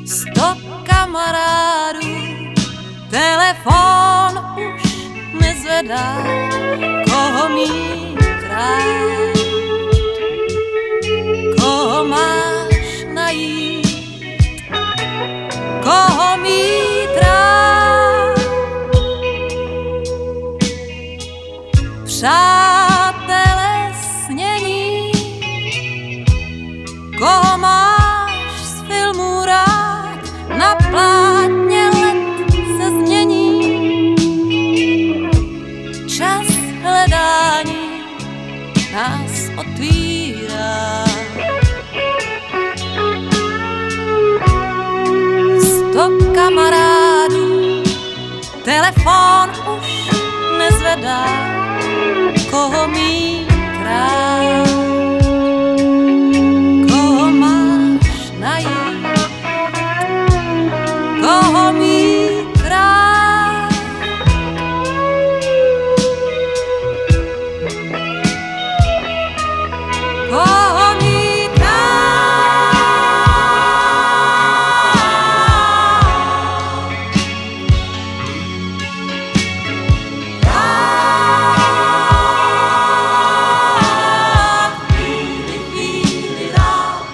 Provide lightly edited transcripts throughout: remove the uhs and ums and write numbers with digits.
100 kamarádů, telefon už nezvedá, koho mít rád, koho máš najít, koho mít rád. Přátelé snění, koho máš z filmu rád, na plátně let se změní. Čas hledání nás otvírá. 100 kamarádů, telefon už nezvedá, koho mít rád, koho máš najít, koho mít rád. Koho mít rád. Chvíli rád.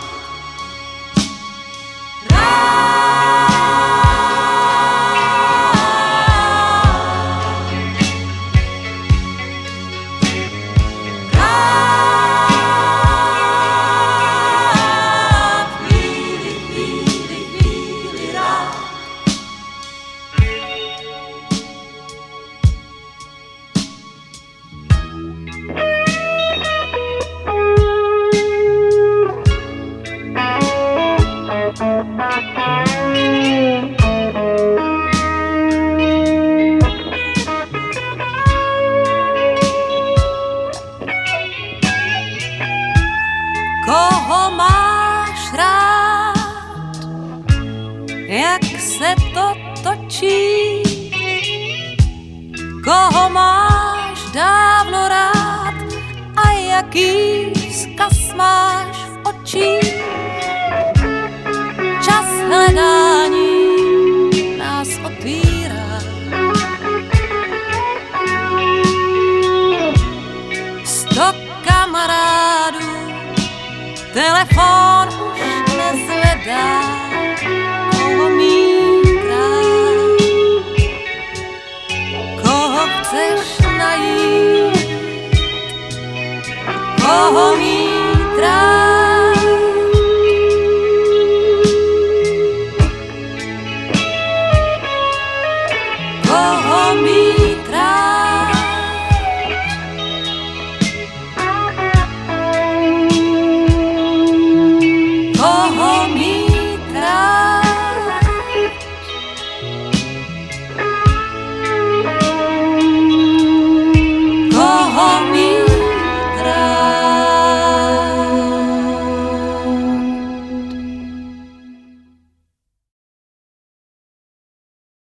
Chvíli rád. Koho máš rád, jak se to točí, koho máš dávno rád a jaký vzkaz máš